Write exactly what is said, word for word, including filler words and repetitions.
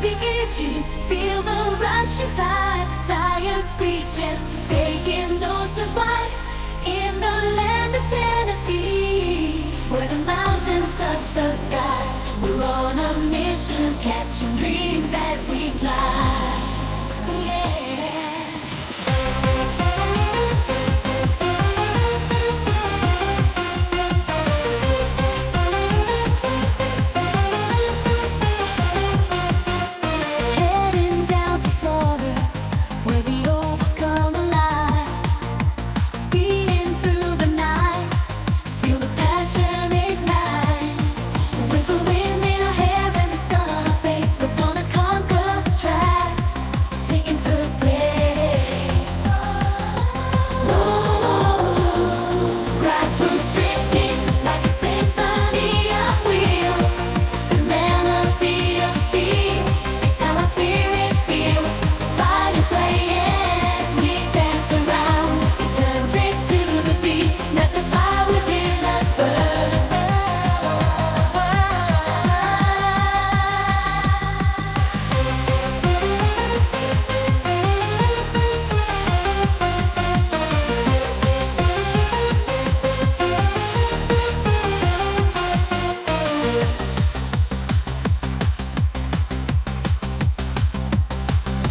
the itching, feel the rush inside, tires screeching, taking noses wide in the land of Tennessee, where the mountains touch the sky. We're on a mission, catching dreams as we fly.